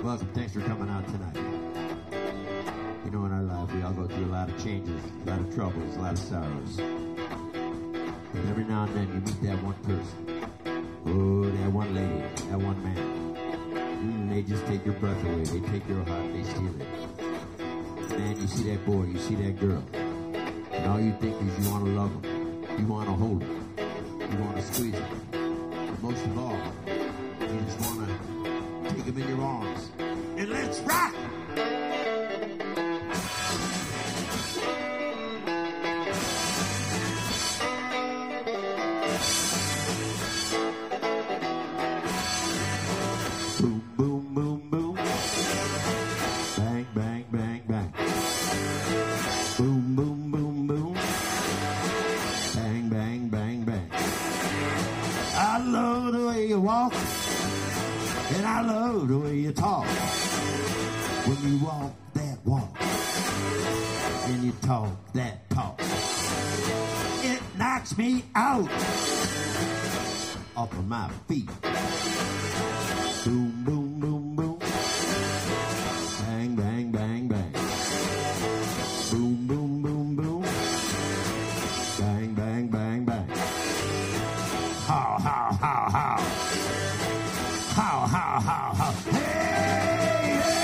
welcome. Thanks for coming out tonight. You know, in our life, we all go through a lot of changes, a lot of troubles, a lot of sorrows. And every now and then, you meet that one person. Oh, that one lady, that one man. They just take your breath away. They take your heart. They steal it. Man, you see that boy, you see that girl. And all you think is you want to love them. You want to hold them. You want to squeeze them. But most of all, you just want to take them in your arms. And let's rock! Boom, boom, boom, boom. Bang, bang, bang, bang. Boom, boom, boom, boom. Bang, bang, bang, bang. I love the way you walk, and I love the way you talk. When you walk that walk, and you talk that talk, it knocks me out off of my feet. Boom, boom, boom, boom. Bang, bang, bang, bang. Boom, boom, boom, boom. Bang, bang, bang, bang. How, how, how, how. How, how, how, how. Hey, hey.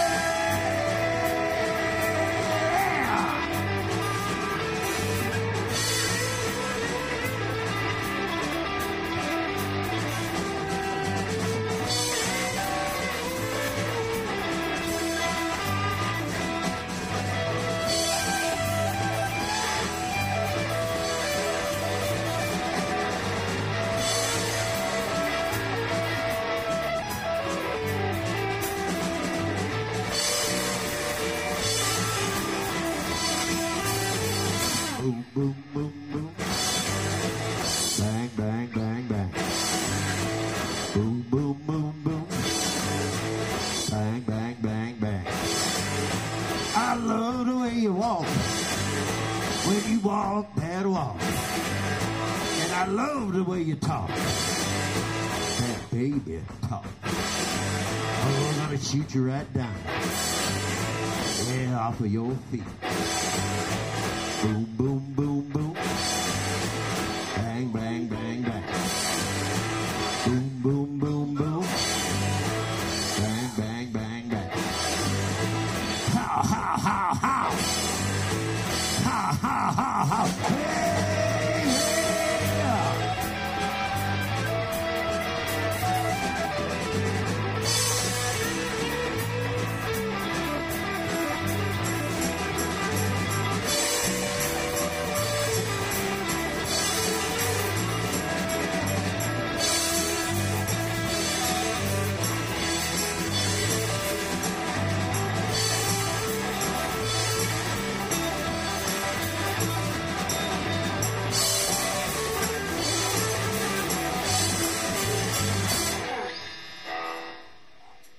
Boom, boom, boom, boom. Bang, bang, bang, bang. Boom, boom, boom, boom. Bang, bang, bang, bang. I love the way you walk when you walk that walk. And I love the way you talk. That baby talk. Oh, I'm gonna shoot you right down. Yeah, off of your feet. Boom, boom, boom, boom. Bang, bang, bang, bang. Boom, boom, boom, boom. Bang, bang, bang, bang. How, how, how, how. How, how, how, how.